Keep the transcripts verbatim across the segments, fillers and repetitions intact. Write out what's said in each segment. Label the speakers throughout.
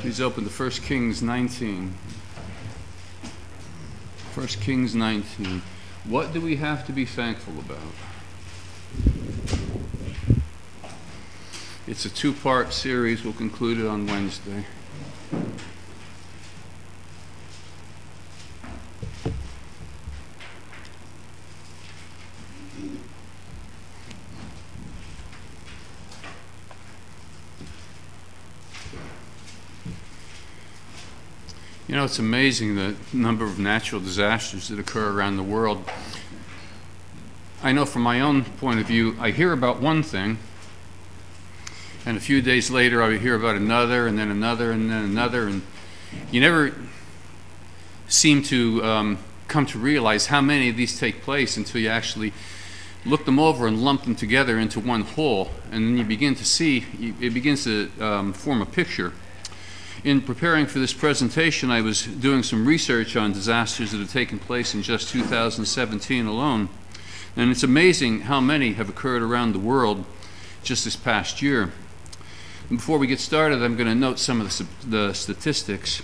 Speaker 1: Please open to First Kings nineteen. First Kings nineteen. What do we have to be thankful about? It's a two-part series. We'll conclude it on Wednesday. You know, it's amazing the number of natural disasters that occur around the world. I know from my own point of view, I hear about one thing, and a few days later I would hear about another, and then another, and then another, and you never seem to um, come to realize how many of these take place until you actually look them over and lump them together into one whole, and then you begin to see, it begins to um, form a picture. In preparing for this presentation, I was doing some research on disasters that have taken place in just two thousand seventeen alone, and it's amazing how many have occurred around the world just this past year. And before we get started, I'm going to note some of the, the statistics.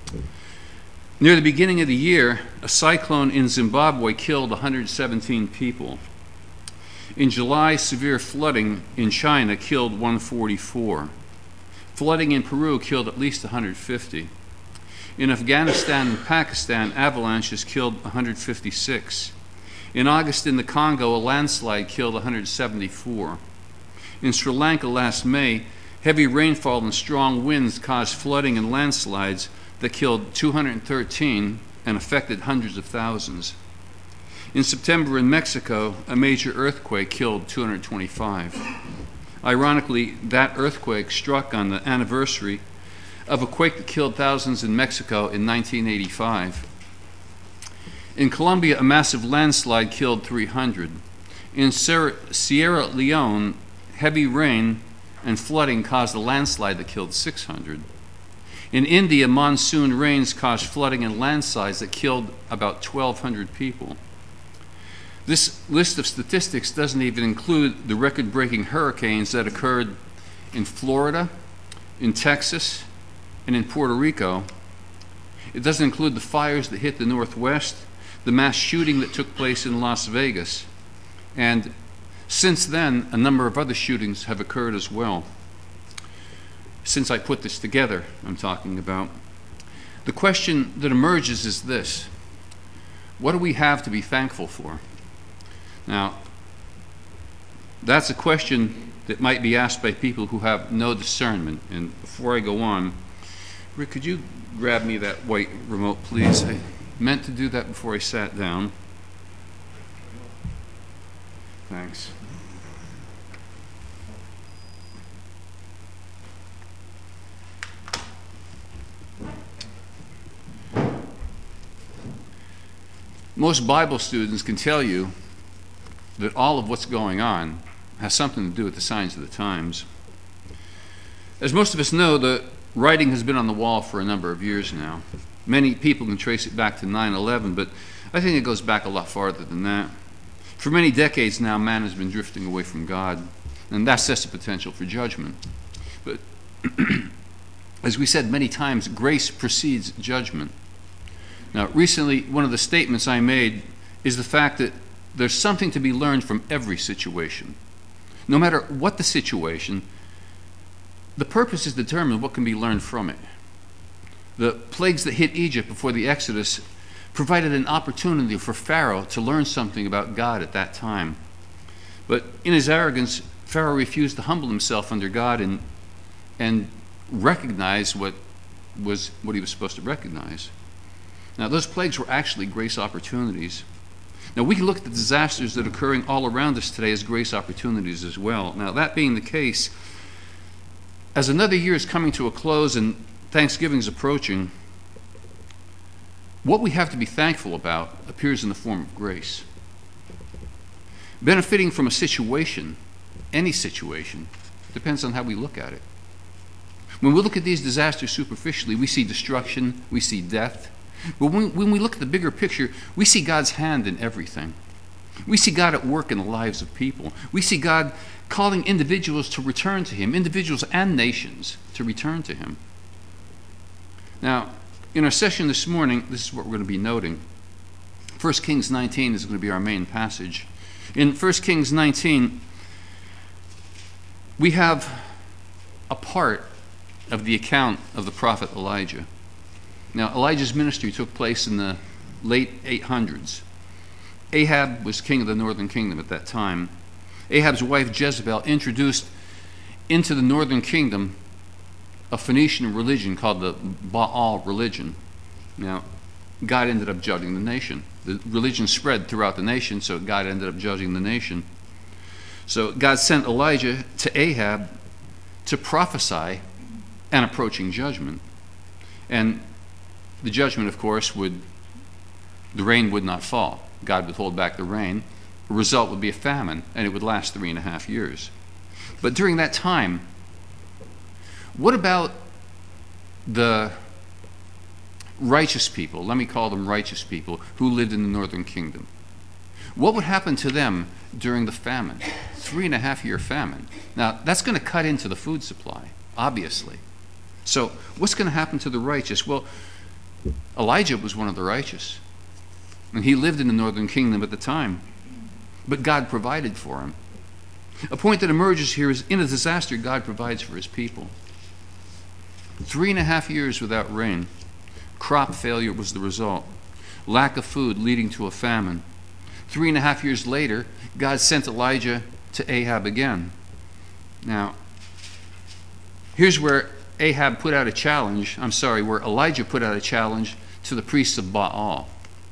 Speaker 1: Near the beginning of the year, a cyclone in Zimbabwe killed one hundred seventeen people. In July, severe flooding in China killed one hundred forty-four. Flooding in Peru killed at least one hundred fifty. In Afghanistan and Pakistan, avalanches killed one hundred fifty-six. In August in the Congo, a landslide killed one hundred seventy-four. In Sri Lanka last May, heavy rainfall and strong winds caused flooding and landslides that killed two hundred thirteen and affected hundreds of thousands. In September in Mexico, a major earthquake killed two hundred twenty-five. Ironically, that earthquake struck on the anniversary of a quake that killed thousands in Mexico in nineteen eighty-five. In Colombia, a massive landslide killed three hundred. In Sierra Leone, heavy rain and flooding caused a landslide that killed six hundred. In India, monsoon rains caused flooding and landslides that killed about twelve hundred people. This list of statistics doesn't even include the record-breaking hurricanes that occurred in Florida, in Texas, and in Puerto Rico. It doesn't include the fires that hit the Northwest, the mass shooting that took place in Las Vegas. And since then, a number of other shootings have occurred as well. Since I put this together, I'm talking about. The question that emerges is this: what do we have to be thankful for? Now, that's a question that might be asked by people who have no discernment. And before I go on, Rick, could you grab me that white remote, please? I meant to do that before I sat down. Thanks. Most Bible students can tell you that all of what's going on has something to do with the signs of the times. As most of us know, the writing has been on the wall for a number of years now. Many people can trace it back to nine eleven, but I think it goes back a lot farther than that. For many decades now, man has been drifting away from God, and that sets the potential for judgment. But as we said many times, grace precedes judgment. Now, recently, one of the statements I made is the fact that there's something to be learned from every situation. No matter what the situation, the purpose is determined what can be learned from it. The plagues that hit Egypt before the Exodus provided an opportunity for Pharaoh to learn something about God at that time. But in his arrogance, Pharaoh refused to humble himself under God and, and recognize what was what he was supposed to recognize. Now, those plagues were actually grace opportunities. Now, we can look at the disasters that are occurring all around us today as grace opportunities as well. Now, that being the case, as another year is coming to a close and Thanksgiving is approaching, what we have to be thankful about appears in the form of grace. Benefiting from a situation, any situation, depends on how we look at it. When we look at these disasters superficially, we see destruction, we see death. But when, when we look at the bigger picture, we see God's hand in everything. We see God at work in the lives of people. We see God calling individuals to return to Him, individuals and nations to return to Him. Now, in our session this morning, this is what we're going to be noting. First Kings nineteen is going to be our main passage. In First Kings nineteen, we have a part of the account of the prophet Elijah. Now, Elijah's ministry took place in the late eight hundreds. Ahab was king of the northern kingdom at that time. Ahab's wife Jezebel introduced into the northern kingdom a Phoenician religion called the Baal religion. Now, God ended up judging the nation. The religion spread throughout the nation, so God ended up judging the nation. So God sent Elijah to Ahab to prophesy an approaching judgment. And the judgment, of course, would, the rain would not fall. God would hold back the rain. The result would be a famine, and it would last three and a half years. But during that time, what about the righteous people, let me call them righteous people, who lived in the northern kingdom? What would happen to them during the famine? Three and a half year famine. Now, that's going to cut into the food supply, obviously. So, what's going to happen to the righteous? Well, Elijah was one of the righteous. And he lived in the northern kingdom at the time. But God provided for him. A point that emerges here is in a disaster, God provides for his people. Three and a half years without rain. Crop failure was the result. Lack of food leading to a famine. Three and a half years later, God sent Elijah to Ahab again. Now, here's where Ahab put out a challenge, I'm sorry, where Elijah put out a challenge to the priests of Baal.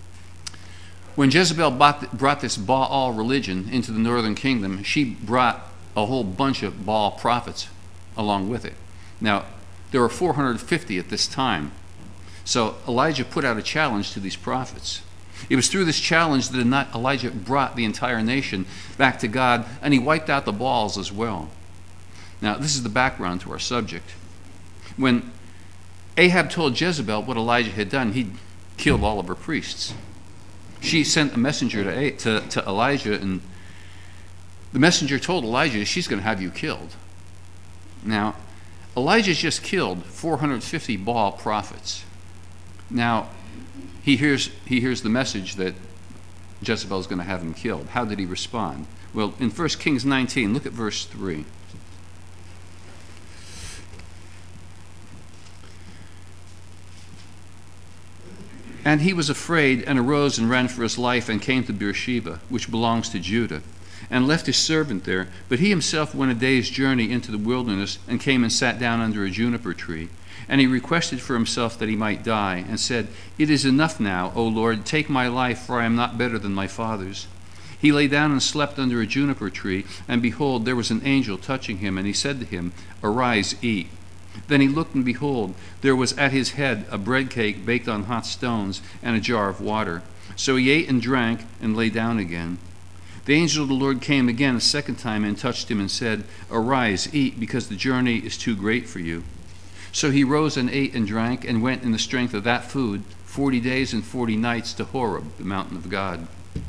Speaker 1: When Jezebel brought this Baal religion into the northern kingdom, she brought a whole bunch of Baal prophets along with it. Now, there were four hundred fifty at this time. So Elijah put out a challenge to these prophets. It was through this challenge that Elijah brought the entire nation back to God, and he wiped out the Baals as well. Now, this is the background to our subject. When Ahab told Jezebel what Elijah had done, he'd killed all of her priests. She sent a messenger to, to, to Elijah, and the messenger told Elijah, she's going to have you killed. Now, Elijah's just killed four hundred fifty Baal prophets. Now, he hears, he hears the message that Jezebel's going to have him killed. How did he respond? Well, in First Kings nineteen, look at verse three. And he was afraid and arose and ran for his life and came to Beersheba, which belongs to Judah, and left his servant there. But he himself went a day's journey into the wilderness and came and sat down under a juniper tree. And he requested for himself that he might die, and said, It is enough now, O Lord, take my life, for I am not better than my fathers. He lay down and slept under a juniper tree, and behold, there was an angel touching him, and he said to him, Arise, eat. Then he looked, and behold, there was at his head a bread cake baked on hot stones, and a jar of water. So he ate and drank, and lay down again. The angel of the Lord came again a second time, and touched him, and said, Arise, eat, because the journey is too great for you. So he rose and ate and drank, and went in the strength of that food forty days and forty nights to Horeb, the mountain of God.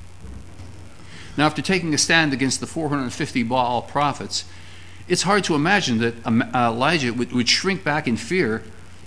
Speaker 1: Now, after taking a stand against the four hundred fifty Baal prophets, it's hard to imagine that Elijah would, would shrink back in fear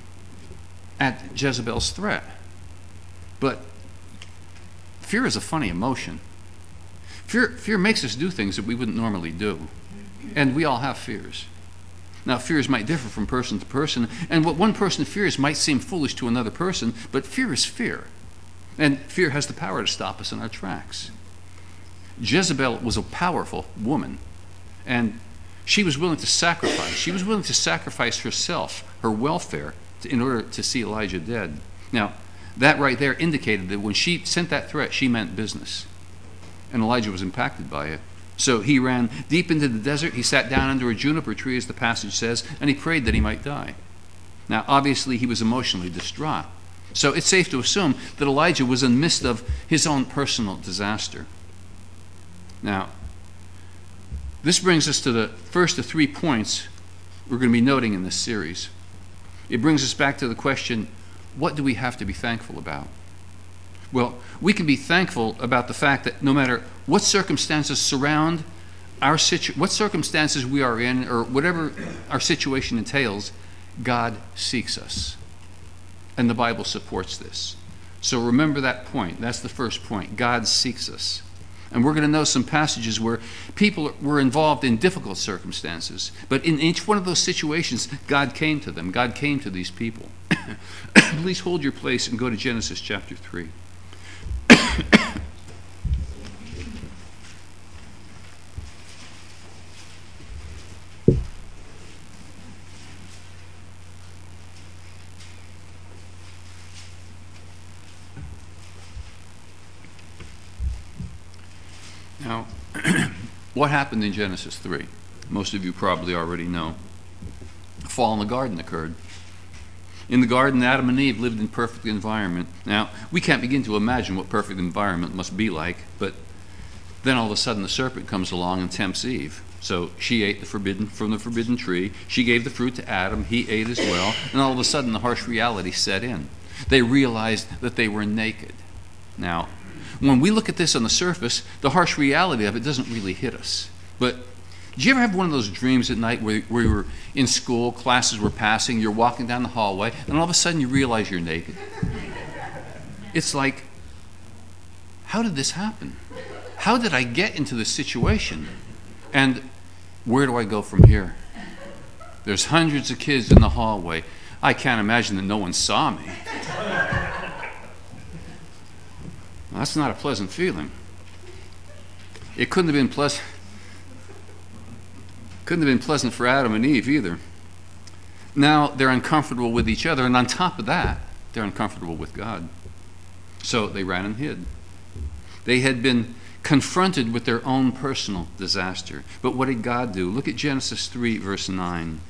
Speaker 1: at Jezebel's threat. But fear is a funny emotion. Fear, fear makes us do things that we wouldn't normally do. And we all have fears. Now, fears might differ from person to person, and what one person fears might seem foolish to another person, but fear is fear. And fear has the power to stop us in our tracks. Jezebel was a powerful woman, and she was willing to sacrifice. She was willing to sacrifice herself, her welfare, to, in order to see Elijah dead. Now, that right there indicated that when she sent that threat, she meant business. And Elijah was impacted by it. So he ran deep into the desert. He sat down under a juniper tree, as the passage says, and he prayed that he might die. Now, obviously, he was emotionally distraught. So it's safe to assume that Elijah was in the midst of his own personal disaster. Now, this brings us to the first of three points we're going to be noting in this series. It brings us back to the question, what do we have to be thankful about? Well, we can be thankful about the fact that no matter what circumstances surround our situ- what circumstances we are in, or whatever our situation entails, God seeks us. And the Bible supports this. So remember that point. That's the first point. God seeks us. And we're going to know some passages where people were involved in difficult circumstances. But in each one of those situations, God came to them. God came to these people. Please hold your place and go to Genesis chapter three. Now, what happened in Genesis three? Most of you probably already know. A fall in the garden occurred. In the garden, Adam and Eve lived in perfect environment. Now, we can't begin to imagine what perfect environment must be like, but then all of a sudden the serpent comes along and tempts Eve. So she ate the forbidden from the forbidden tree. She gave the fruit to Adam. He ate as well. And all of a sudden the harsh reality set in. They realized that they were naked. Now, when we look at this on the surface, the harsh reality of it doesn't really hit us. But did you ever have one of those dreams at night where, where you were in school, classes were passing, you're walking down the hallway, and all of a sudden you realize you're naked? It's like, how did this happen? How did I get into this situation? And where do I go from here? There's hundreds of kids in the hallway. I can't imagine that no one saw me. Well, that's not a pleasant feeling. It couldn't have been pleasant. Couldn't have been pleasant for Adam and Eve either. Now they're uncomfortable with each other, and on top of that, they're uncomfortable with God. So they ran and hid. They had been confronted with their own personal disaster. But what did God do? Look at Genesis three, verse nine.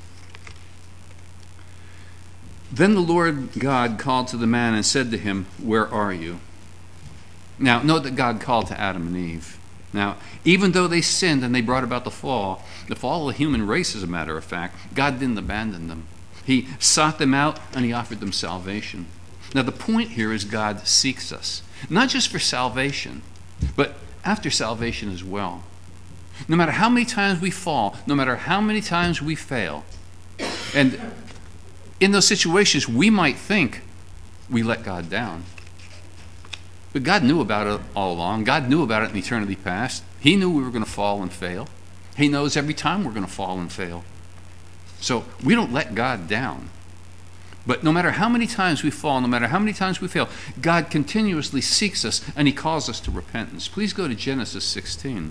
Speaker 1: Then the Lord God called to the man and said to him, "Where are you?" Now, note that God called to Adam and Eve. Now, even though they sinned and they brought about the fall, the fall of the human race, as a matter of fact, God didn't abandon them. He sought them out and he offered them salvation. Now, the point here is God seeks us, not just for salvation, but after salvation as well. No matter how many times we fall, no matter how many times we fail, and in those situations we might think we let God down. But God knew about it all along. God knew about it in eternity past. He knew we were going to fall and fail. He knows every time we're going to fall and fail. So we don't let God down. But no matter how many times we fall, no matter how many times we fail, God continuously seeks us and he calls us to repentance. Please go to Genesis sixteen.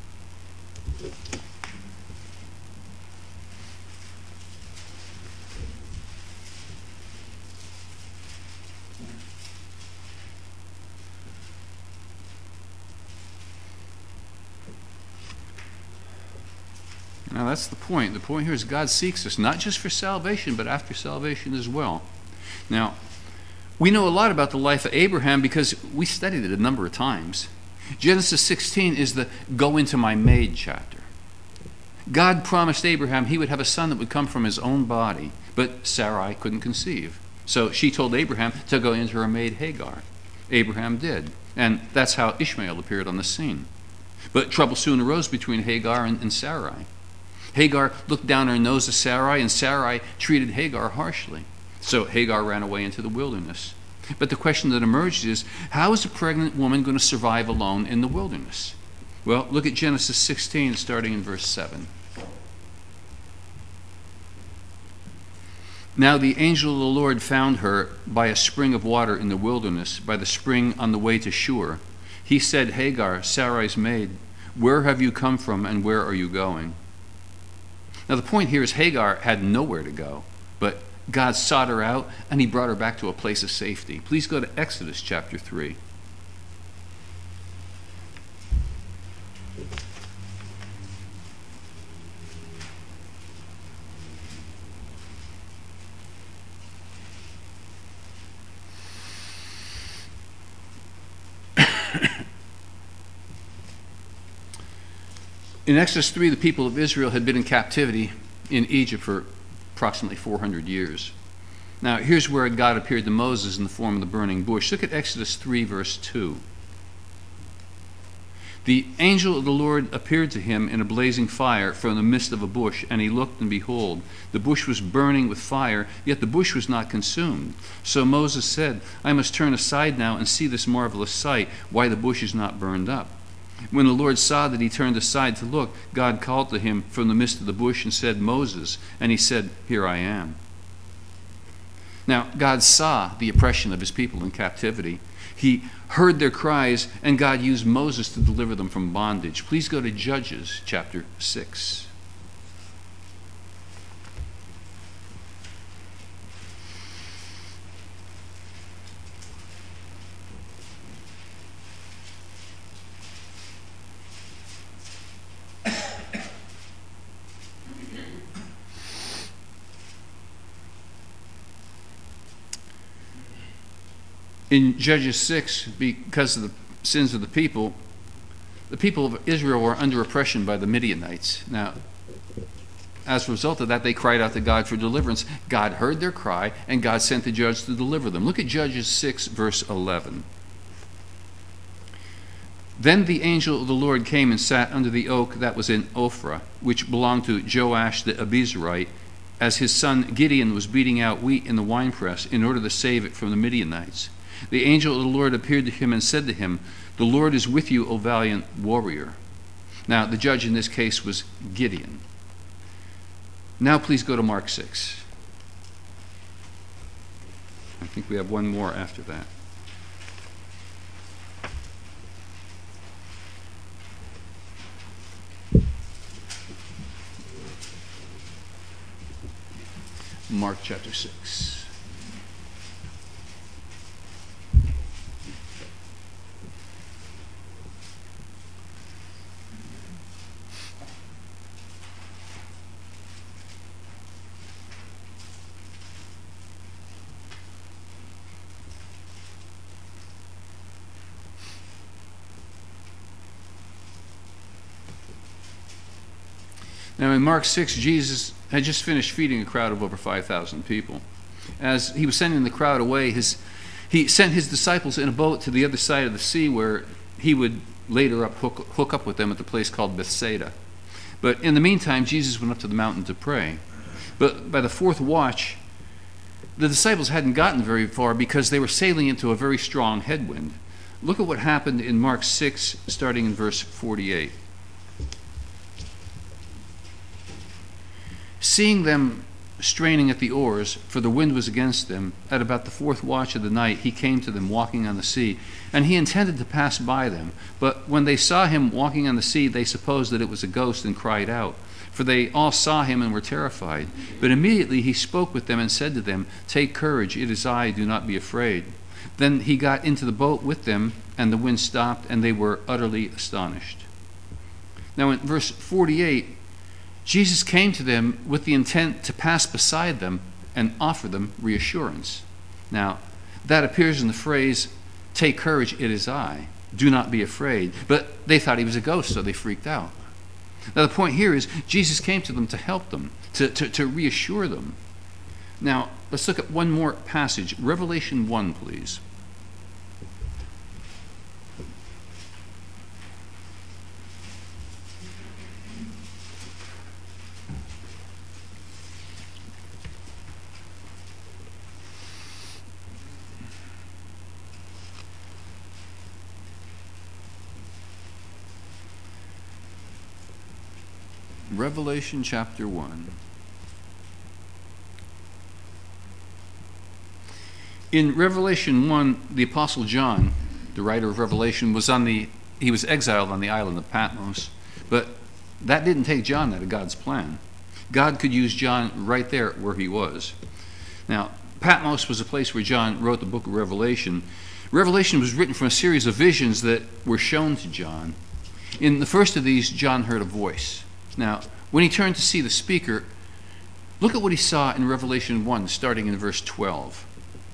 Speaker 1: Now that's the point. The point here is God seeks us, not just for salvation, but after salvation as well. Now, we know a lot about the life of Abraham because we studied it a number of times. Genesis sixteen is the go into my maid chapter. God promised Abraham he would have a son that would come from his own body, but Sarai couldn't conceive. So she told Abraham to go into her maid Hagar. Abraham did, and that's how Ishmael appeared on the scene. But trouble soon arose between Hagar and, and Sarai. Hagar looked down her nose at Sarai, and Sarai treated Hagar harshly. So Hagar ran away into the wilderness. But the question that emerged is, how is a pregnant woman going to survive alone in the wilderness? Well, look at Genesis sixteen, starting in verse seven. Now the angel of the Lord found her by a spring of water in the wilderness, by the spring on the way to Shur. He said, Hagar, Sarai's maid, where have you come from and where are you going? Now the point here is Hagar had nowhere to go, but God sought her out and he brought her back to a place of safety. Please go to Exodus chapter three. In Exodus three, the people of Israel had been in captivity in Egypt for approximately four hundred years. Now, here's where God appeared to Moses in the form of the burning bush. Look at Exodus three, verse two. The angel of the Lord appeared to him in a blazing fire from the midst of a bush, and he looked, and behold, the bush was burning with fire, yet the bush was not consumed. So Moses said, I must turn aside now and see this marvelous sight, why the bush is not burned up. When the Lord saw that he turned aside to look, God called to him from the midst of the bush and said, Moses. And he said, Here I am. Now, God saw the oppression of his people in captivity. He heard their cries, and God used Moses to deliver them from bondage. Please go to Judges chapter six. In Judges six, because of the sins of the people, the people of Israel were under oppression by the Midianites. Now, as a result of that, they cried out to God for deliverance. God heard their cry, and God sent the judge to deliver them. Look at Judges six, verse eleven. Then the angel of the Lord came and sat under the oak that was in Ophrah, which belonged to Joash the Abiezrite, as his son Gideon was beating out wheat in the winepress in order to save it from the Midianites. The angel of the Lord appeared to him and said to him, The Lord is with you, O valiant warrior. Now, the judge in this case was Gideon. Now, please go to Mark six. I think we have one more after that. Mark chapter six. Now in Mark six, Jesus had just finished feeding a crowd of over five thousand people. As he was sending the crowd away, his, he sent his disciples in a boat to the other side of the sea where he would later up hook, hook up with them at the place called Bethsaida. But in the meantime, Jesus went up to the mountain to pray. But by the fourth watch, the disciples hadn't gotten very far because they were sailing into a very strong headwind. Look at what happened in Mark six, starting in verse forty-eight. Seeing them straining at the oars, for the wind was against them, at about the fourth watch of the night he came to them walking on the sea, and he intended to pass by them. But when they saw him walking on the sea, they supposed that it was a ghost and cried out, for they all saw him and were terrified. But immediately he spoke with them and said to them, Take courage, it is I, do not be afraid. Then he got into the boat with them, and the wind stopped, and they were utterly astonished. Now in verse forty-eight, Jesus came to them with the intent to pass beside them and offer them reassurance. Now, that appears in the phrase, Take courage, it is I. Do not be afraid. But they thought he was a ghost, so they freaked out. Now, the point here is Jesus came to them to help them, to, to, to reassure them. Now, let's look at one more passage. Revelation one, please. Revelation chapter one. In Revelation one, the Apostle John, the writer of Revelation, was on the he was exiled on the island of Patmos, but that didn't take John out of God's plan. God could use John right there where he was. Now, Patmos was a place where John wrote the book of Revelation. Revelation was written from a series of visions that were shown to John. In the first of these, John heard a voice. Now, when he turned to see the speaker, look at what he saw in Revelation one, starting in verse twelve.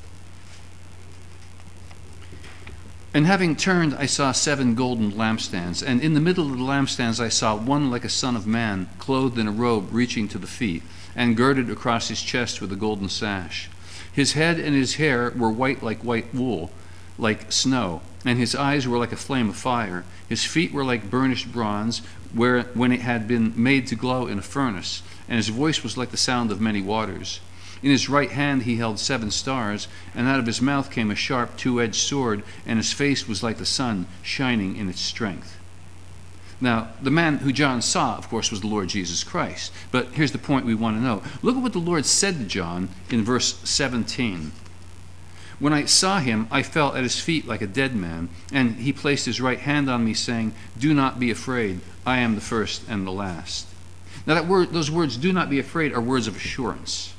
Speaker 1: And having turned, I saw seven golden lampstands, and in the middle of the lampstands I saw one like a son of man, clothed in a robe reaching to the feet, and girded across his chest with a golden sash. His head and his hair were white like white wool, like snow, and his eyes were like a flame of fire. His feet were like burnished bronze, where when it had been made to glow in a furnace, and his voice was like the sound of many waters. In his right hand he held seven stars, and out of his mouth came a sharp two-edged sword, and his face was like the sun shining in its strength. Now, the man who John saw, of course, was the Lord Jesus Christ. But here's the point we want to know. Look at what the Lord said to John in verse seventeen. When I saw him, I fell at his feet like a dead man, and he placed his right hand on me, saying, "Do not be afraid. I am the first and the last." Now, that word, those words, "do not be afraid," are words of assurance.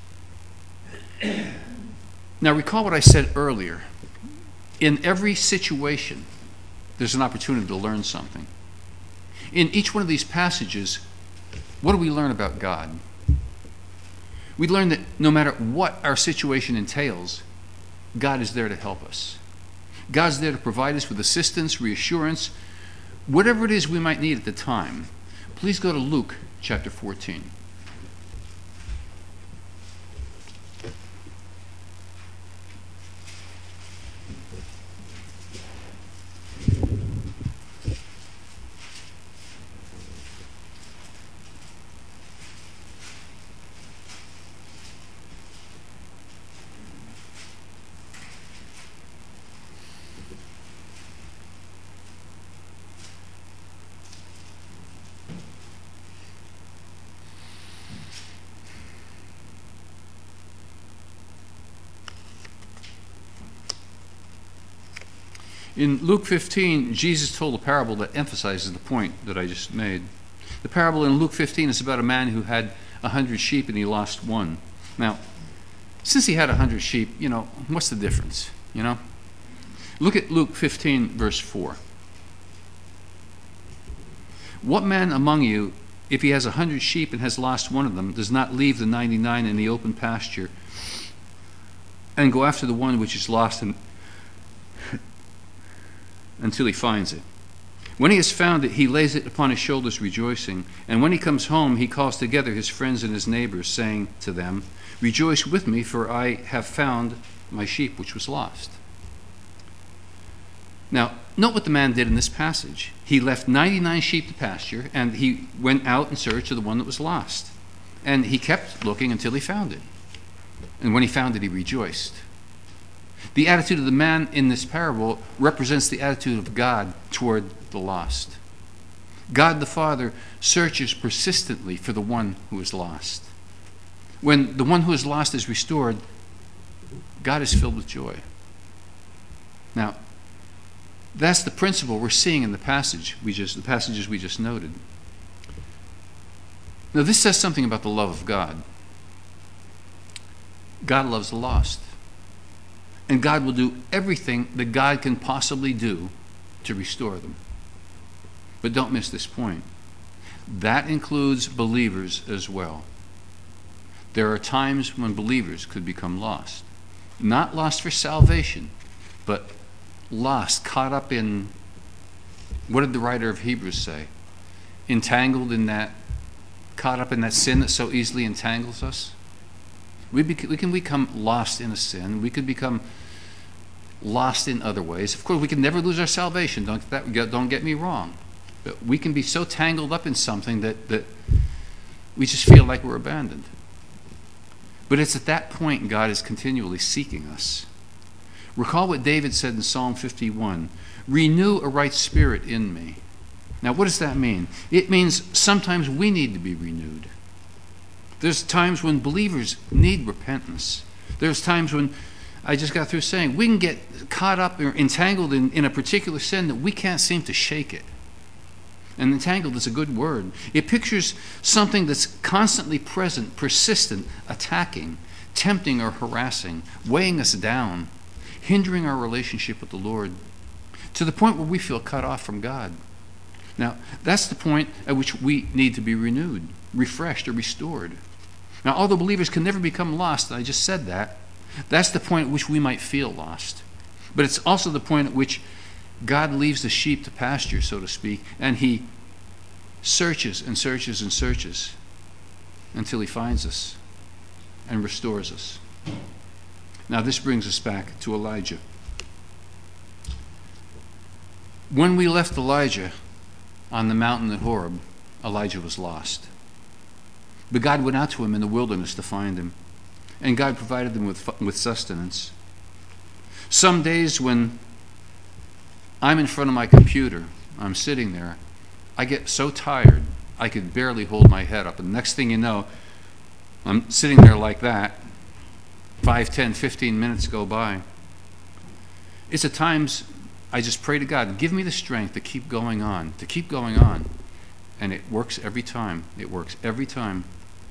Speaker 1: Now, recall what I said earlier. In every situation, there's an opportunity to learn something. In each one of these passages, what do we learn about God? We learn that no matter what our situation entails, God is there to help us. God's there to provide us with assistance, reassurance, whatever it is we might need at the time. Please go to Luke chapter fourteen. In Luke fifteen, Jesus told a parable that emphasizes the point that I just made. The parable in Luke fifteen is about a man who had a hundred sheep and he lost one. Now, since he had a hundred sheep, you know, what's the difference, you know? Look at Luke fifteen, verse four. What man among you, if he has a hundred sheep and has lost one of them, does not leave the ninety-nine in the open pasture and go after the one which is lost and until he finds it? When he has found it, he lays it upon his shoulders rejoicing. And when he comes home, he calls together his friends and his neighbors, saying to them, "Rejoice with me, for I have found my sheep which was lost." Now, note what the man did in this passage. He left ninety-nine sheep to pasture, and he went out in search of the one that was lost. And he kept looking until he found it. And when he found it, he rejoiced. The attitude of the man in this parable represents the attitude of God toward the lost. God the Father searches persistently for the one who is lost. When the one who is lost is restored, God is filled with joy. Now, that's the principle we're seeing in the passage we just, the passages we just noted. Now, this says something about the love of God. God loves the lost. And God will do everything that God can possibly do to restore them. But don't miss this point. That includes believers as well. There are times when believers could become lost. Not lost for salvation, but lost, caught up in, what did the writer of Hebrews say? Entangled in that, caught up in that sin that so easily entangles us. We, bec- we can become lost in a sin. We could become lost in other ways. Of course, we can never lose our salvation. Don't, that, don't get me wrong. But we can be so tangled up in something that, that we just feel like we're abandoned. But it's at that point God is continually seeking us. Recall what David said in Psalm fifty-one, "Renew a right spirit in me." Now, what does that mean? It means sometimes we need to be renewed. There's times when believers need repentance. There's times when, I just got through saying, we can get caught up or entangled in, in a particular sin that we can't seem to shake it. And entangled is a good word. It pictures something that's constantly present, persistent, attacking, tempting or harassing, weighing us down, hindering our relationship with the Lord, to the point where we feel cut off from God. Now, that's the point at which we need to be renewed, refreshed, or restored. Now, although believers can never become lost, I just said that, that's the point at which we might feel lost. But it's also the point at which God leaves the sheep to pasture, so to speak, and he searches and searches and searches until he finds us and restores us. Now, this brings us back to Elijah. When we left Elijah on the mountain at Horeb, Elijah was lost. But God went out to him in the wilderness to find him, and God provided him with, with sustenance. Some days when I'm in front of my computer, I'm sitting there, I get so tired I could barely hold my head up. And the next thing you know, I'm sitting there like that. Five, ten, fifteen minutes go by. It's at times I just pray to God, give me the strength to keep going on, to keep going on. And it works every time. It works every time.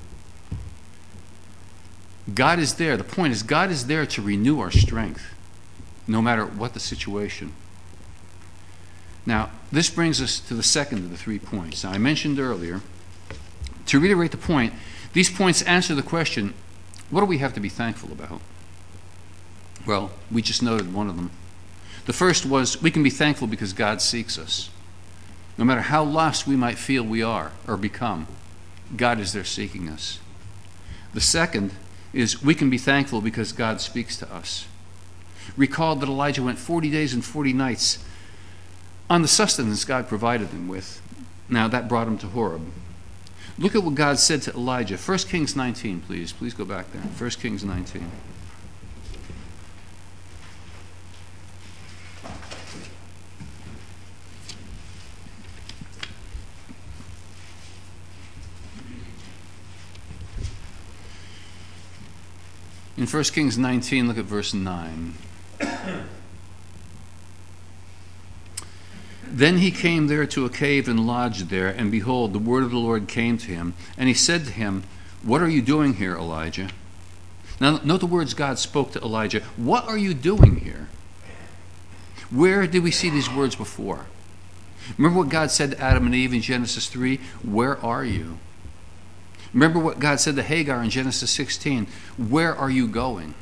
Speaker 1: God is there. The point is, God is there to renew our strength, no matter what the situation. Now, this brings us to the second of the three points. Now, I mentioned earlier, to reiterate the point, these points answer the question, what do we have to be thankful about? Well, we just noted one of them. The first was, we can be thankful because God seeks us. No matter how lost we might feel we are or become, God is there seeking us. The second is, we can be thankful because God speaks to us. Recall that Elijah went forty days and forty nights on the sustenance God provided him with. Now, that brought him to Horeb. Look at what God said to Elijah. First Kings nineteen, please. Please go back there. First Kings nineteen. In First Kings nineteen, look at verse nine. Then he came there to a cave and lodged there, and behold, the word of the Lord came to him. And he said to him, what are you doing here, Elijah? Now, note the words God spoke to Elijah. What are you doing here? Where did we see these words before? Remember what God said to Adam and Eve in Genesis three? Where are you? Remember what God said to Hagar in Genesis sixteen? Where are you going?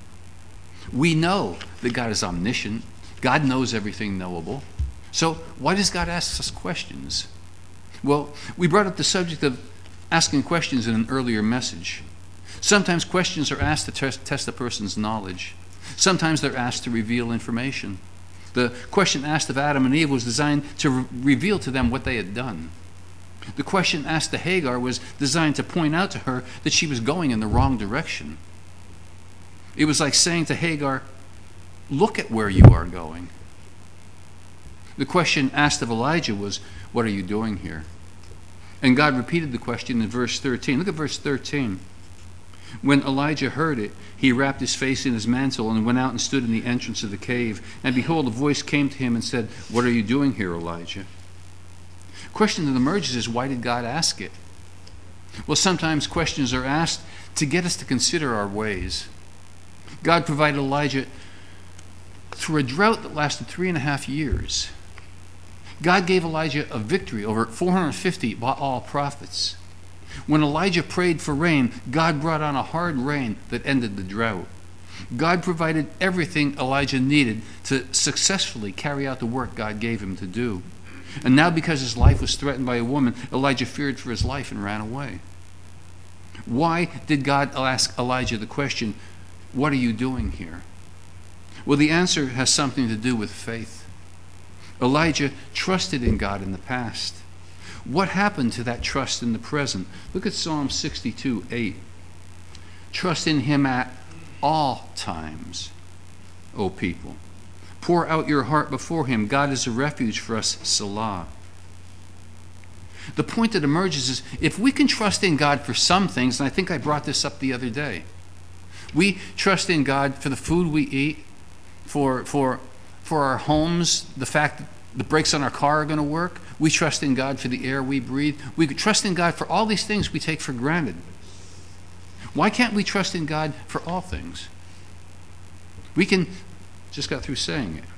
Speaker 1: We know that God is omniscient. God knows everything knowable. So why does God ask us questions? Well, we brought up the subject of asking questions in an earlier message. Sometimes questions are asked to test, test a person's knowledge. Sometimes they're asked to reveal information. The question asked of Adam and Eve was designed to re- reveal to them what they had done. The question asked to Hagar was designed to point out to her that she was going in the wrong direction. It was like saying to Hagar, look at where you are going. The question asked of Elijah was, what are you doing here? And God repeated the question in verse thirteen. Look at verse thirteen. When Elijah heard it, he wrapped his face in his mantle and went out and stood in the entrance of the cave. And behold, a voice came to him and said, what are you doing here, Elijah? The question that emerges is, why did God ask it? Well, sometimes questions are asked to get us to consider our ways. God provided Elijah through a drought that lasted three and a half years. God gave Elijah a victory over four hundred fifty Baal prophets. When Elijah prayed for rain, God brought on a hard rain that ended the drought. God provided everything Elijah needed to successfully carry out the work God gave him to do. And now, because his life was threatened by a woman, Elijah feared for his life and ran away. Why did God ask Elijah the question, what are you doing here? Well, the answer has something to do with faith. Elijah trusted in God in the past. What happened to that trust in the present? Look at Psalm sixty-two, eight. Trust in him at all times, O people. Pour out your heart before him. God is a refuge for us, Selah. The point that emerges is, if we can trust in God for some things, and I think I brought this up the other day, we trust in God for the food we eat, for, for, for our homes, the fact that the brakes on our car are going to work. We trust in God for the air we breathe. We trust in God for all these things we take for granted. Why can't we trust in God for all things? We can, just got through saying it.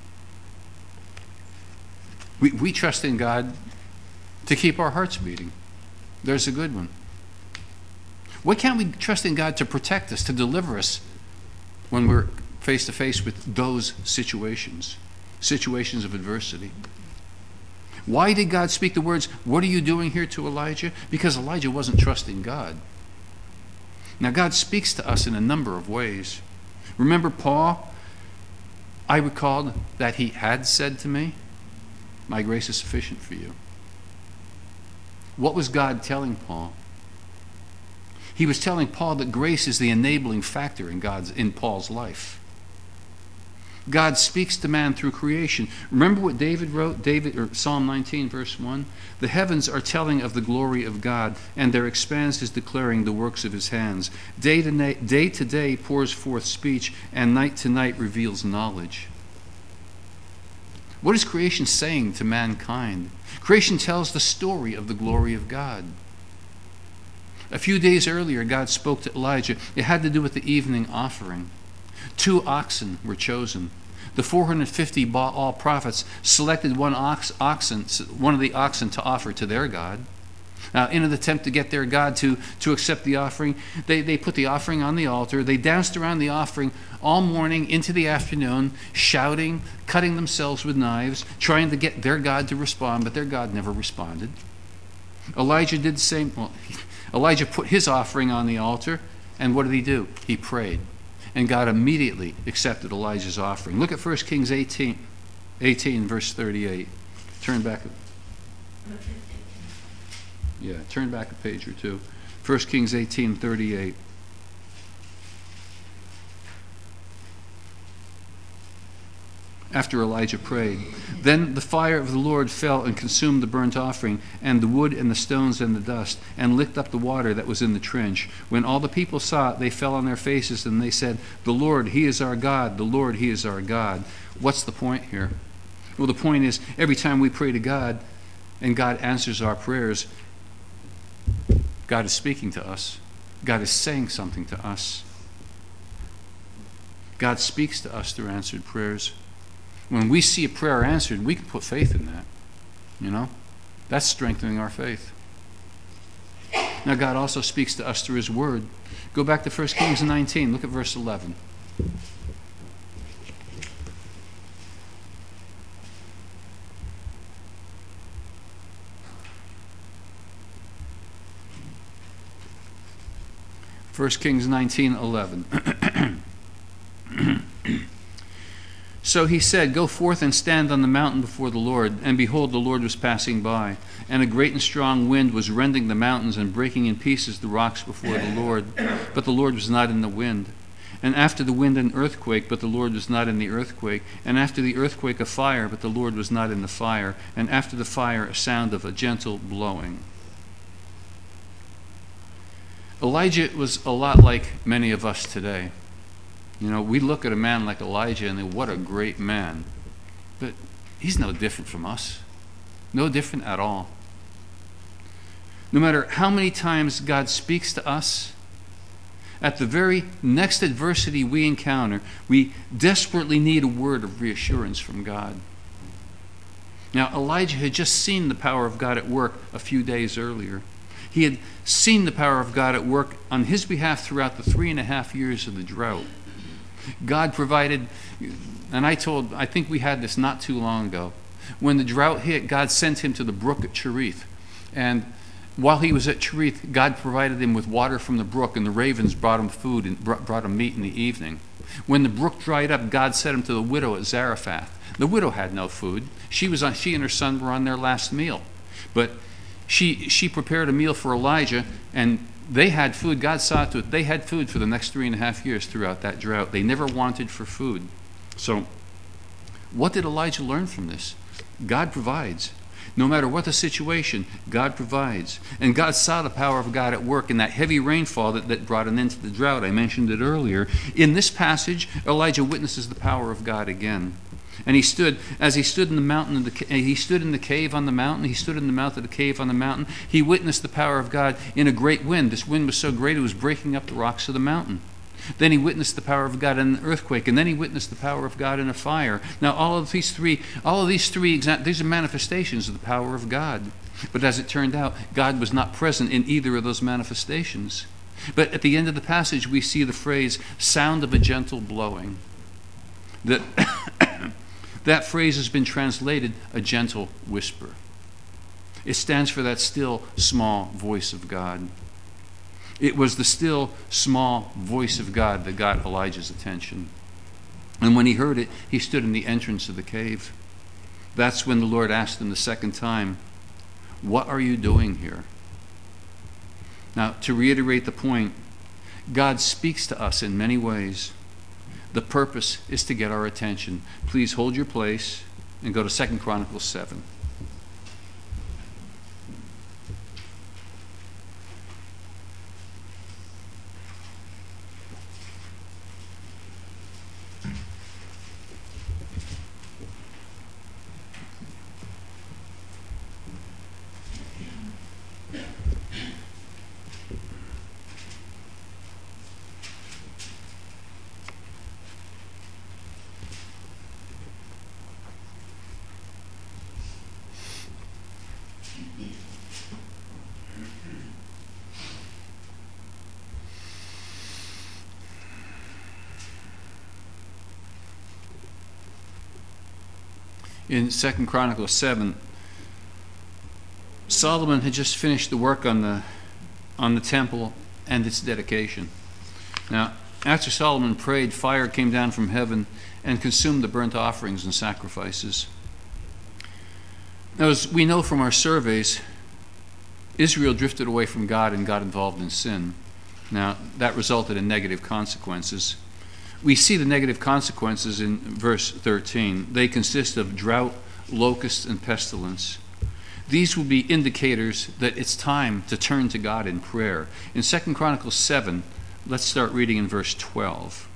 Speaker 1: We, we trust in God to keep our hearts beating. There's a good one. Why can't we trust in God to protect us, to deliver us when we're face to face with those situations, situations of adversity? Why did God speak the words, what are you doing here, to Elijah? Because Elijah wasn't trusting God. Now, God speaks to us in a number of ways. Remember Paul? I recalled that he had said to me. My grace is sufficient for you. What was God telling Paul? He was telling Paul that grace is the enabling factor in God's in Paul's life. God speaks to man through creation. Remember what David wrote? David, or Psalm nineteen, verse one? The heavens are telling of the glory of God, and their expanse is declaring the works of his hands. Day to, na- day to day pours forth speech, and night to night reveals knowledge. What is creation saying to mankind? Creation tells the story of the glory of God. A few days earlier, God spoke to Elijah. It had to do with the evening offering. Two oxen were chosen. The four hundred fifty Baal prophets selected one ox, oxen, one of the oxen to offer to their God. Now, in an attempt to get their God to, to accept the offering, they, they put the offering on the altar. They danced around the offering all morning into the afternoon, shouting, cutting themselves with knives, trying to get their God to respond, but their God never responded. Elijah did the same. Well, Elijah put his offering on the altar, and what did he do? He prayed. And God immediately accepted Elijah's offering. Look at First Kings eighteen, eighteen, verse thirty-eight. Turn back. Yeah, turn back a page or two. First Kings eighteen, thirty-eight. After Elijah prayed, then the fire of the Lord fell and consumed the burnt offering, and the wood and the stones and the dust, and licked up the water that was in the trench. When all the people saw it, they fell on their faces, and they said, "The Lord, He is our God. The Lord, He is our God." What's the point here? Well, the point is, every time we pray to God, and God answers our prayers, God is speaking to us. God is saying something to us. God speaks to us through answered prayers. When we see a prayer answered, we can put faith in that. You know? That's strengthening our faith. Now, God also speaks to us through His Word. Go back to First Kings nineteen. Look at verse eleven. First Kings nineteen, eleven. So he said, "Go forth and stand on the mountain before the Lord." And behold, the Lord was passing by, and a great and strong wind was rending the mountains and breaking in pieces the rocks before the Lord. But the Lord was not in the wind. And after the wind an earthquake, but the Lord was not in the earthquake. And after the earthquake a fire, but the Lord was not in the fire. And after the fire a sound of a gentle blowing. Elijah was a lot like many of us today. You know, we look at a man like Elijah and think, what a great man. But he's no different from us. No different at all. No matter how many times God speaks to us, at the very next adversity we encounter, we desperately need a word of reassurance from God. Now, Elijah had just seen the power of God at work a few days earlier. He had seen the power of God at work on his behalf throughout the three and a half years of the drought. God provided, and I told, I think we had this not too long ago. When the drought hit, God sent him to the brook at Cherith. And while he was at Cherith, God provided him with water from the brook, and the ravens brought him food and brought him meat in the evening. When the brook dried up, God sent him to the widow at Zarephath. The widow had no food. She was on, she and her son were on their last meal. But she she prepared a meal for Elijah, and they had food. God saw to it. They had food for the next three and a half years throughout that drought. They never wanted for food. So what did Elijah learn from this? God provides. No matter what the situation, God provides. And God saw the power of God at work in that heavy rainfall that, that brought an end to the drought. I mentioned it earlier. In this passage, Elijah witnesses the power of God again. And he stood, as he stood in the mountain, of the, he stood in the cave on the mountain, he stood in the mouth of the cave on the mountain, he witnessed the power of God in a great wind. This wind was so great it was breaking up the rocks of the mountain. Then he witnessed the power of God in an earthquake, and then he witnessed the power of God in a fire. Now all of these three, all of these three, these are manifestations of the power of God. But as it turned out, God was not present in either of those manifestations. But at the end of the passage, we see the phrase, sound of a gentle blowing. That That phrase has been translated a gentle whisper. It stands for that still, small voice of God. It was the still, small voice of God that got Elijah's attention. And when he heard it, he stood in the entrance of the cave. That's when the Lord asked him the second time, "What are you doing here?" Now, to reiterate the point, God speaks to us in many ways. The purpose is to get our attention. Please hold your place and go to Second Chronicles seven. In Second Chronicles seven, Solomon had just finished the work on the on the temple and its dedication. Now, after Solomon prayed, fire came down from heaven and consumed the burnt offerings and sacrifices. Now, as we know from our surveys, Israel drifted away from God and got involved in sin. Now, that resulted in negative consequences. We see the negative consequences in verse thirteen. They consist of drought, locusts, and pestilence. These will be indicators that it's time to turn to God in prayer. In Second Chronicles seven, let's start reading in verse twelve.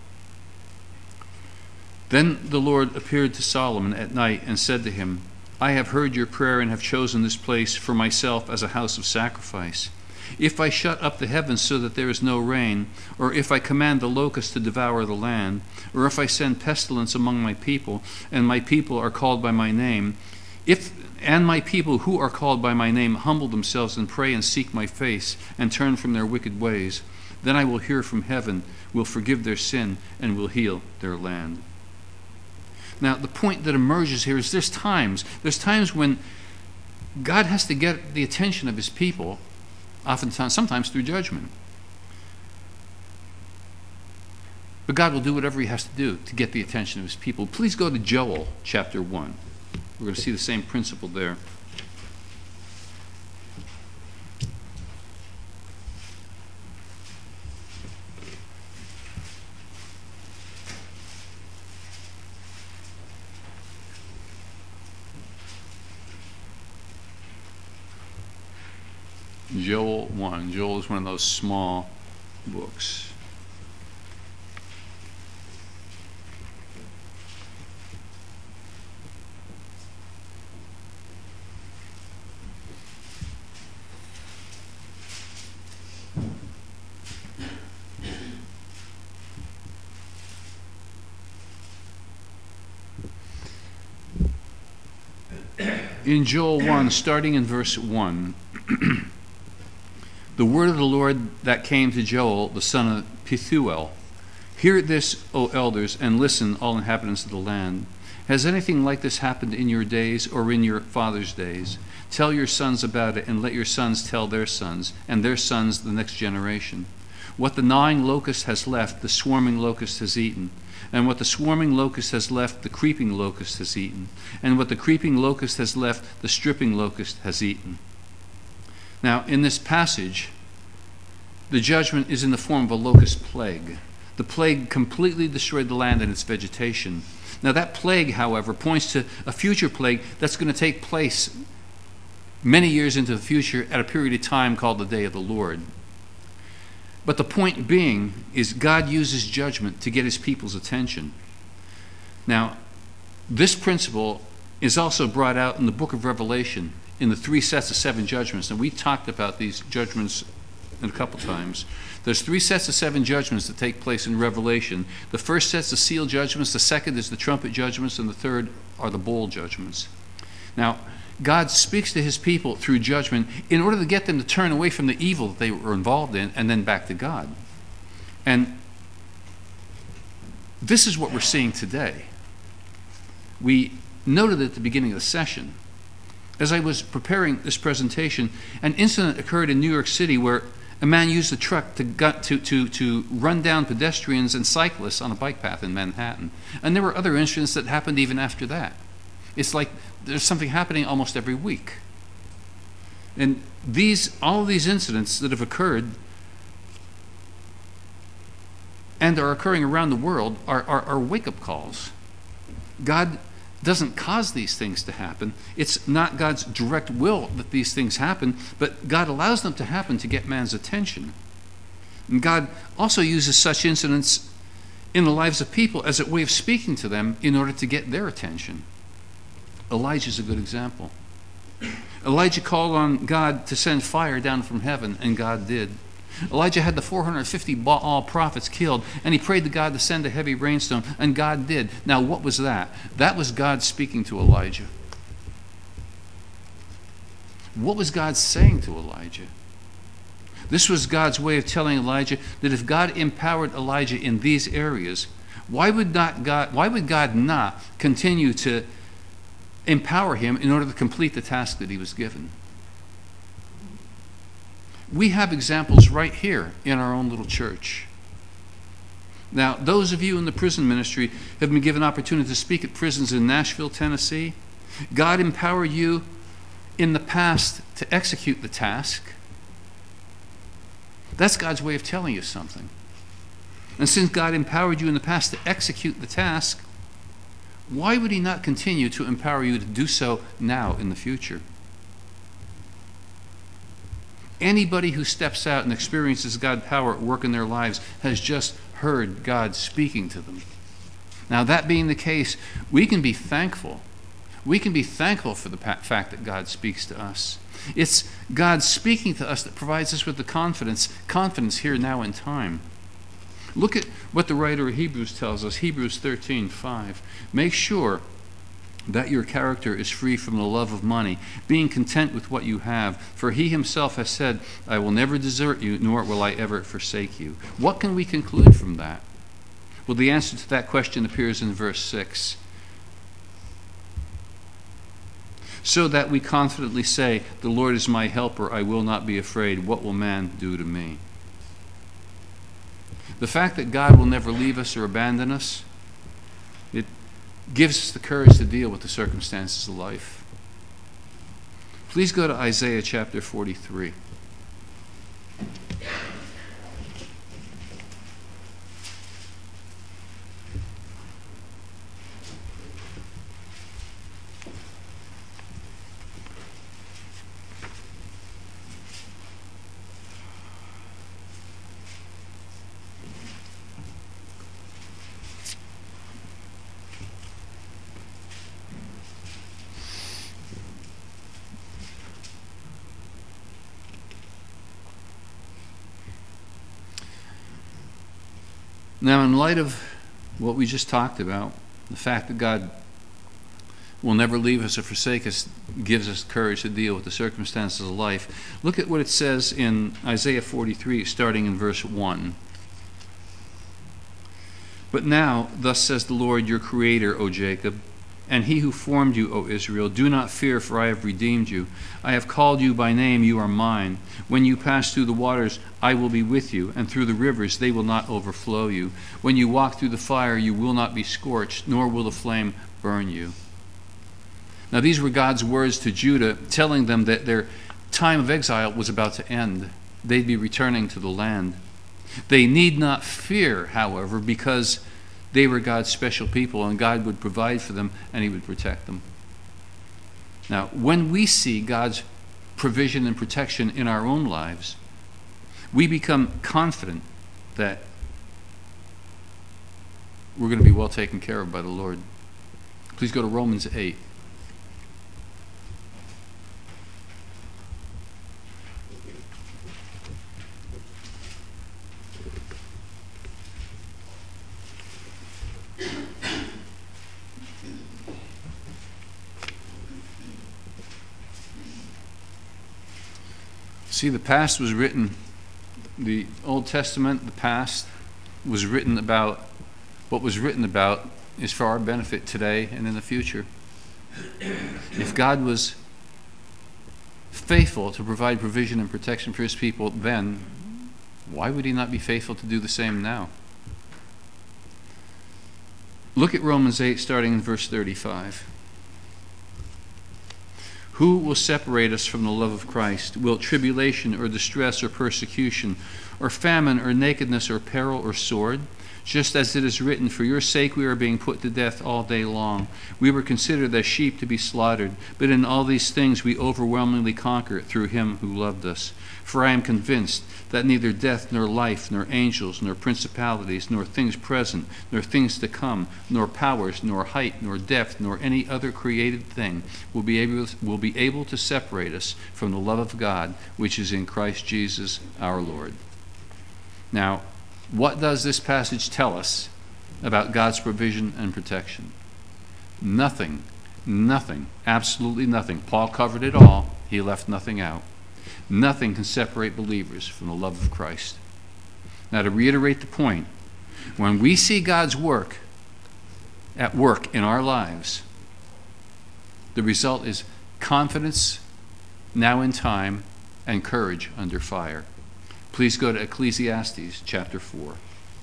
Speaker 1: Then the Lord appeared to Solomon at night and said to him, "I have heard your prayer and have chosen this place for myself as a house of sacrifice. If I shut up the heavens so that there is no rain, or if I command the locusts to devour the land, or if I send pestilence among my people, and my people are called by my name, if and my people who are called by my name humble themselves and pray and seek my face and turn from their wicked ways, then I will hear from heaven, will forgive their sin, and will heal their land." Now, the point that emerges here is there's times, there's times when God has to get the attention of his people, oftentimes, sometimes through judgment. But God will do whatever he has to do to get the attention of his people. Please go to Joel chapter one. We're going to see the same principle there. Joel one. Joel is one of those small books. In Joel one, starting in verse one, the word of the Lord that came to Joel, the son of Pethuel. Hear this, O elders, and listen, all inhabitants of the land. Has anything like this happened in your days or in your fathers' days? Tell your sons about it, and let your sons tell their sons, and their sons the next generation. What the gnawing locust has left, the swarming locust has eaten. And what the swarming locust has left, the creeping locust has eaten. And what the creeping locust has left, the stripping locust has eaten. Now, in this passage, the judgment is in the form of a locust plague. The plague completely destroyed the land and its vegetation. Now, that plague, however, points to a future plague that's going to take place many years into the future at a period of time called the Day of the Lord. But the point being is God uses judgment to get his people's attention. Now, this principle is also brought out in the book of Revelation in the three sets of seven judgments. And we talked about these judgments a couple times. There's three sets of seven judgments that take place in Revelation. The first set's the seal judgments, the second is the trumpet judgments, and the third are the bowl judgments. Now, God speaks to his people through judgment in order to get them to turn away from the evil that they were involved in and then back to God. And this is what we're seeing today. We noted at the beginning of the session, as I was preparing this presentation, an incident occurred in New York City where a man used a truck to, gut, to, to, to run down pedestrians and cyclists on a bike path in Manhattan. And there were other incidents that happened even after that. It's like there's something happening almost every week. And these, all of these incidents that have occurred and are occurring around the world are, are, are wake-up calls. God doesn't cause these things to happen. It's not God's direct will that these things happen, but God allows them to happen to get man's attention. And God also uses such incidents in the lives of people as a way of speaking to them in order to get their attention. Elijah's a good example. Elijah called on God to send fire down from heaven, and God did. Elijah had the four hundred fifty Baal prophets killed, and he prayed to God to send a heavy rainstorm, and God did. Now, what was that? That was God speaking to Elijah. What was God saying to Elijah? This was God's way of telling Elijah that if God empowered Elijah in these areas, why would not God, why would God not continue to empower him in order to complete the task that he was given? We have examples right here in our own little church. Now, those of you in the prison ministry have been given opportunity to speak at prisons in Nashville, Tennessee. God empowered you in the past to execute the task. That's God's way of telling you something. And since God empowered you in the past to execute the task, why would he not continue to empower you to do so now in the future? Anybody who steps out and experiences God's power at work in their lives has just heard God speaking to them. Now, that being the case, we can be thankful. We can be thankful for the fact that God speaks to us. It's God speaking to us that provides us with the confidence, confidence here, now, in time. Look at what the writer of Hebrews tells us, Hebrews thirteen five. Make sure that your character is free from the love of money, being content with what you have. For he himself has said, I will never desert you, nor will I ever forsake you. What can we conclude from that? Well, the answer to that question appears in verse six. So that we confidently say, the Lord is my helper, I will not be afraid. What will man do to me? The fact that God will never leave us or abandon us, it gives us the courage to deal with the circumstances of life. Please go to Isaiah chapter forty-three. Now, in light of what we just talked about, the fact that God will never leave us or forsake us gives us courage to deal with the circumstances of life. Look at what it says in Isaiah forty-three, starting in verse one. But now, thus says the Lord your Creator, O Jacob, and he who formed you, O Israel, do not fear, for I have redeemed you. I have called you by name, you are mine. When you pass through the waters, I will be with you, and through the rivers, they will not overflow you. When you walk through the fire, you will not be scorched, nor will the flame burn you. Now, these were God's words to Judah, telling them that their time of exile was about to end. They'd be returning to the land. They need not fear, however, because they were God's special people, and God would provide for them, and he would protect them. Now, when we see God's provision and protection in our own lives, we become confident that we're going to be well taken care of by the Lord. Please go to Romans eight. See, the past was written, the Old Testament, the past was written about, what was written about is for our benefit today and in the future. If God was faithful to provide provision and protection for his people then, why would he not be faithful to do the same now? Look at Romans eight, starting in verse thirty-five. Who will separate us from the love of Christ? Will tribulation or distress or persecution or famine or nakedness or peril or sword? Just as it is written, for your sake we are being put to death all day long. We were considered as sheep to be slaughtered, but in all these things we overwhelmingly conquer through him who loved us. For I am convinced that neither death nor life, nor angels, nor principalities, nor things present, nor things to come, nor powers, nor height, nor depth, nor any other created thing will be able, will be able to separate us from the love of God, which is in Christ Jesus our Lord. Now, what does this passage tell us about God's provision and protection? Nothing, nothing, absolutely nothing. Paul covered it all. He left nothing out. Nothing can separate believers from the love of Christ. Now, to reiterate the point, when we see God's work at work in our lives, the result is confidence now in time and courage under fire. Please go to Ecclesiastes chapter four.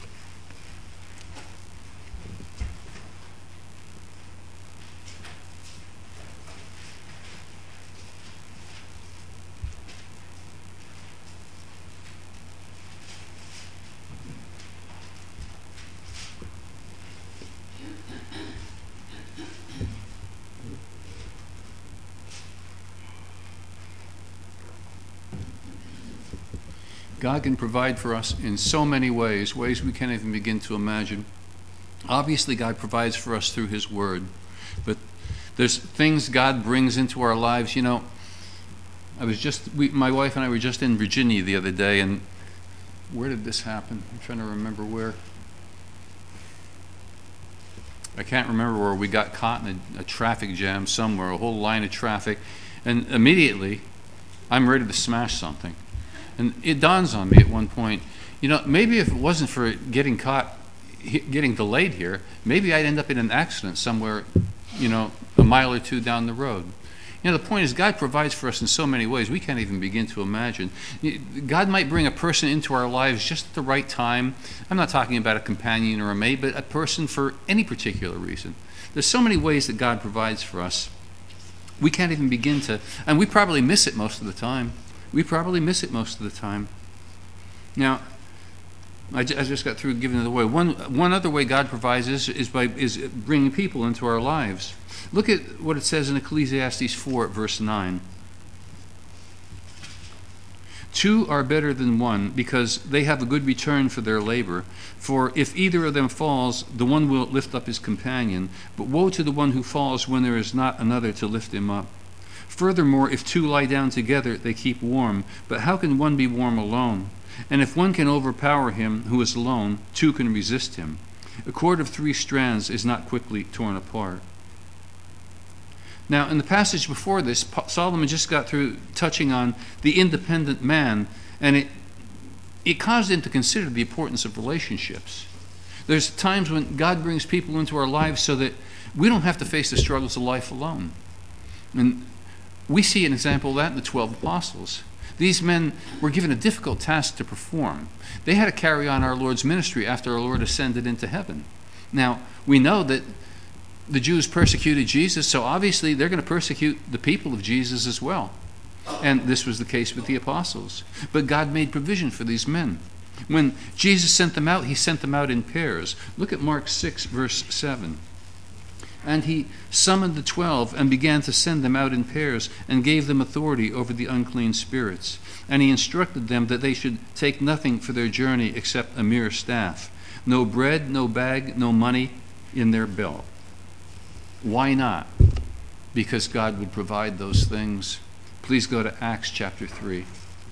Speaker 1: God can provide for us in so many ways, ways we can't even begin to imagine. Obviously, God provides for us through his word, but there's things God brings into our lives. You know, I was just, we, my wife and I were just in Virginia the other day, and where did this happen? I'm trying to remember where. I can't remember where. We got caught in a, a traffic jam somewhere, a whole line of traffic, and immediately I'm ready to smash something. And it dawns on me at one point, you know, maybe if it wasn't for getting caught, getting delayed here, maybe I'd end up in an accident somewhere, you know, a mile or two down the road. You know, the point is God provides for us in so many ways we can't even begin to imagine. God might bring a person into our lives just at the right time. I'm not talking about a companion or a mate, but a person for any particular reason. There's so many ways that God provides for us. We can't even begin to, and we probably miss it most of the time. We probably miss it most of the time. Now, I just got through giving it away. One one other way God provides is, is by is bringing people into our lives. Look at what it says in Ecclesiastes four, verse nine. Two are better than one, because they have a good return for their labor. For if either of them falls, the one will lift up his companion. But woe to the one who falls when there is not another to lift him up. Furthermore, if two lie down together, they keep warm. But how can one be warm alone? And if one can overpower him who is alone, two can resist him. A cord of three strands is not quickly torn apart. Now, in the passage before this, Solomon just got through touching on the independent man, and it it caused him to consider the importance of relationships. There's times when God brings people into our lives so that we don't have to face the struggles of life alone. And we see an example of that in the twelve apostles. These men were given a difficult task to perform. They had to carry on our Lord's ministry after our Lord ascended into heaven. Now, we know that the Jews persecuted Jesus, so obviously they're going to persecute the people of Jesus as well. And this was the case with the apostles. But God made provision for these men. When Jesus sent them out, he sent them out in pairs. Look at Mark six, verse seven. And he summoned the twelve and began to send them out in pairs and gave them authority over the unclean spirits. And he instructed them that they should take nothing for their journey except a mere staff. No bread, no bag, no money in their belt. Why not? Because God would provide those things. Please go to Acts chapter three.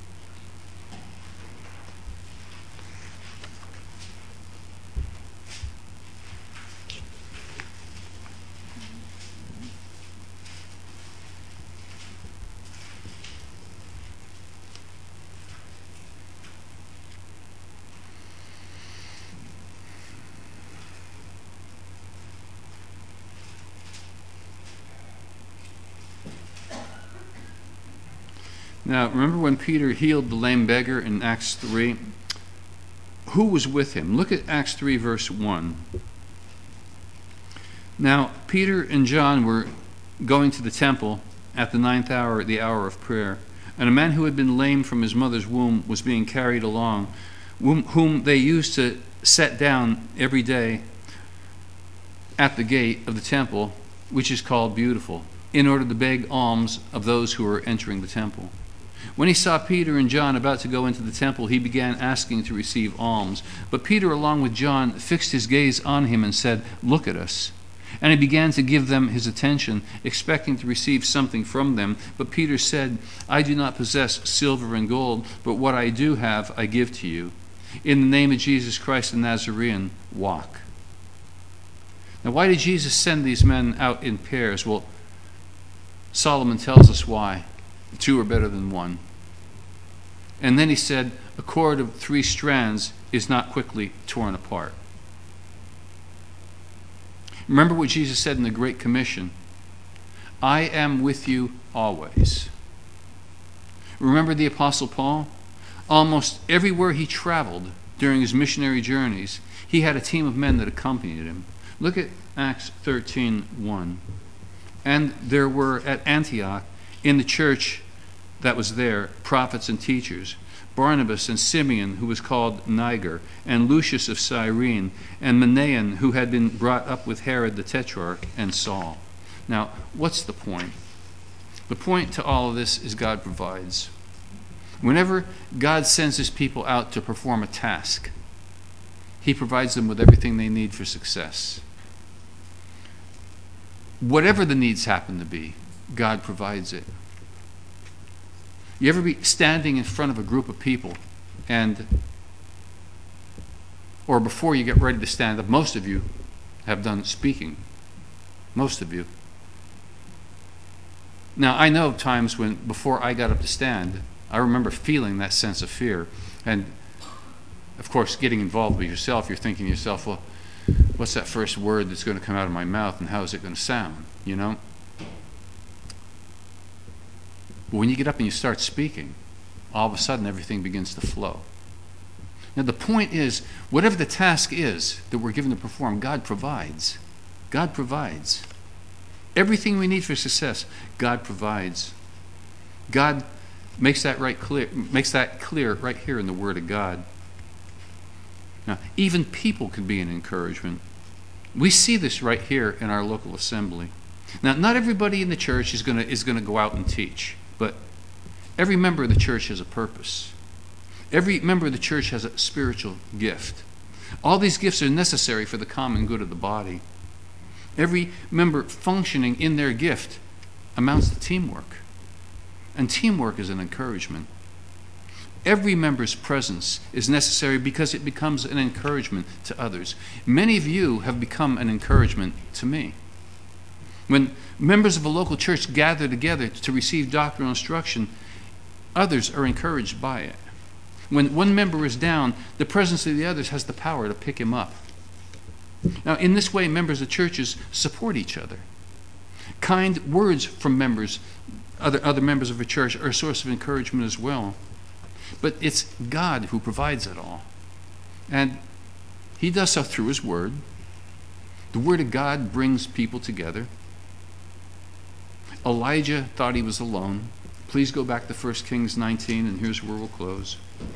Speaker 1: Now, remember when Peter healed the lame beggar in Acts three? Who was with him? Look at Acts three, verse one. Now, Peter and John were going to the temple at the ninth hour, the hour of prayer. And a man who had been lame from his mother's womb was being carried along, whom they used to set down every day at the gate of the temple, which is called Beautiful, in order to beg alms of those who were entering the temple. When he saw Peter and John about to go into the temple, he began asking to receive alms. But Peter, along with John, fixed his gaze on him and said, "Look at us." And he began to give them his attention, expecting to receive something from them. But Peter said, "I do not possess silver and gold, but what I do have I give to you. In the name of Jesus Christ the Nazarene, walk." Now, why did Jesus send these men out in pairs? Well, Solomon tells us why. Two are better than one. And then he said, a cord of three strands is not quickly torn apart. Remember what Jesus said in the Great Commission, "I am with you always." Remember the Apostle Paul? Almost everywhere he traveled during his missionary journeys, he had a team of men that accompanied him. Look at Acts thirteen one. "And there were at Antioch in the church that was there prophets and teachers, Barnabas and Simeon, who was called Niger, and Lucius of Cyrene, and Manaen, who had been brought up with Herod the Tetrarch, and Saul." Now, what's the point? The point to all of this is God provides. Whenever God sends his people out to perform a task, he provides them with everything they need for success. Whatever the needs happen to be, God provides it. You ever be standing in front of a group of people and, or before you get ready to stand up, most of you have done speaking. Most of you. Now, I know times when, before I got up to stand, I remember feeling that sense of fear. And, of course, getting involved with yourself, you're thinking to yourself, well, what's that first word that's going to come out of my mouth and how is it going to sound, you know? But when you get up and you start speaking, all of a sudden everything begins to flow. Now the point is, whatever the task is that we're given to perform, God provides. God provides. Everything we need for success, God provides. God makes that right clear, makes that clear right here in the Word of God. Now, even people can be an encouragement. We see this right here in our local assembly. Now, not everybody in the church is going to is going to go out and teach, but every member of the church has a purpose. Every member of the church has a spiritual gift. All these gifts are necessary for the common good of the body. Every member functioning in their gift amounts to teamwork. And teamwork is an encouragement. Every member's presence is necessary because it becomes an encouragement to others. Many of you have become an encouragement to me. When members of a local church gather together to receive doctrinal instruction, others are encouraged by it. When one member is down, the presence of the others has the power to pick him up. Now, in this way, members of churches support each other. Kind words from members, other, other members of a church, are a source of encouragement as well. But it's God who provides it all. And he does so through his word. The word of God brings people together. Elijah thought he was alone. Please go back to First Kings nineteen, and here's where we'll close.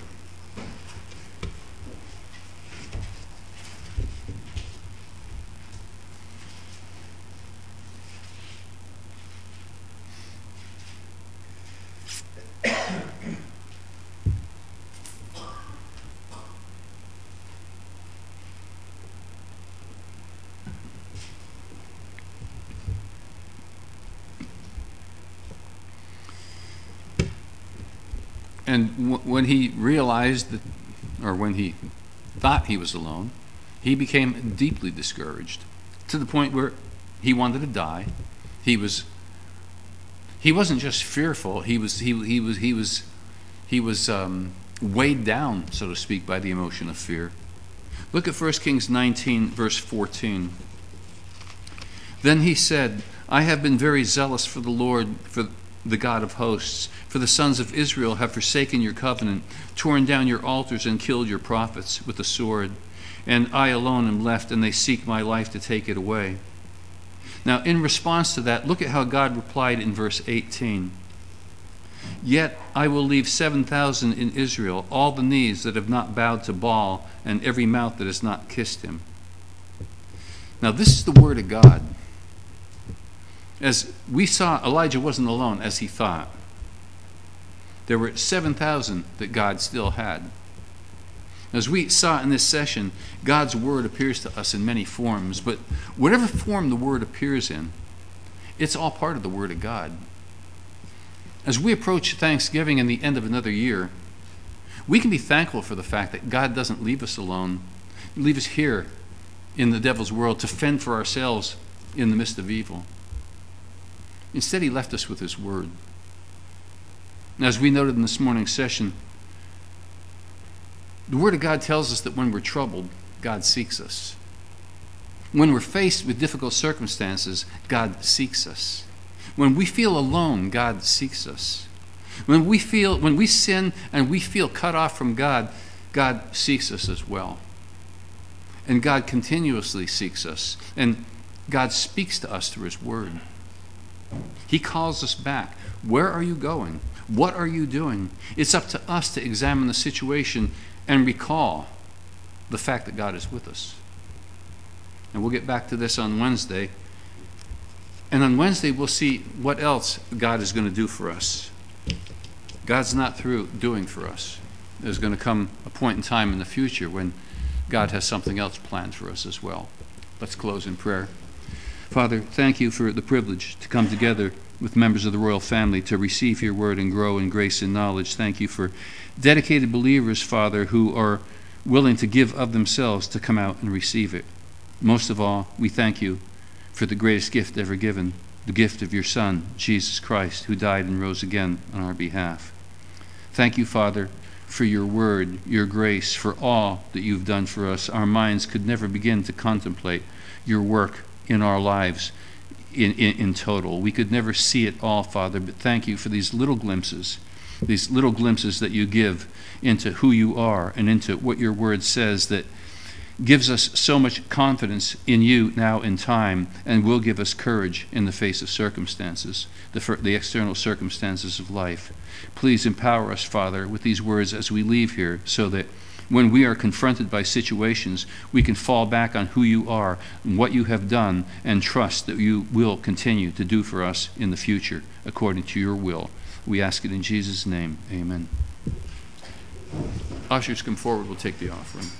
Speaker 1: And w- when he realized that, or when he thought he was alone, he became deeply discouraged to the point where he wanted to die. He was. He wasn't just fearful. He was. He he was. He was. He was um, weighed down, so to speak, by the emotion of fear. Look at First Kings nineteen, verse fourteen. Then he said, "I have been very zealous for the Lord, for the God of hosts. For the sons of Israel have forsaken your covenant, torn down your altars, and killed your prophets with the sword. And I alone am left, and they seek my life to take it away." Now, in response to that, look at how God replied in verse eighteen. Yet I will leave seven thousand in Israel, all the knees that have not bowed to Baal, and every mouth that has not kissed him. Now, this is the word of God. As we saw, Elijah wasn't alone as he thought. There were seven thousand that God still had. As we saw in this session, God's word appears to us in many forms, but whatever form the word appears in, it's all part of the word of God. As we approach Thanksgiving and the end of another year, we can be thankful for the fact that God doesn't leave us alone, leave us here in the devil's world to fend for ourselves in the midst of evil. Instead, he left us with his word. And as we noted in this morning's session, the word of God tells us that when we're troubled, God seeks us. When we're faced with difficult circumstances, God seeks us. When we feel alone, God seeks us. When we feel, when we sin and we feel cut off from God, God seeks us as well. And God continuously seeks us. And God speaks to us through his word. He calls us back. Where are you going? What are you doing? It's up to us to examine the situation and recall the fact that God is with us. And we'll get back to this on Wednesday. And on Wednesday, we'll see what else God is going to do for us. God's not through doing for us. There's going to come a point in time in the future when God has something else planned for us as well. Let's close in prayer. Father, thank you for the privilege to come together with members of the royal family to receive your word and grow in grace and knowledge. Thank you for dedicated believers, Father, who are willing to give of themselves to come out and receive it. Most of all, we thank you for the greatest gift ever given, the gift of your Son, Jesus Christ, who died and rose again on our behalf. Thank you, Father, for your word, your grace, for all that you've done for us. Our minds could never begin to contemplate your work in our lives in, in, in total. We could never see it all, Father, but thank you for these little glimpses, these little glimpses that you give into who you are and into what your word says that gives us so much confidence in you now in time and will give us courage in the face of circumstances, the, the external circumstances of life. Please empower us, Father, with these words as we leave here so that when we are confronted by situations, we can fall back on who you are and what you have done and trust that you will continue to do for us in the future according to your will. We ask it in Jesus' name. Amen. Ushers, come forward. We'll take the offering.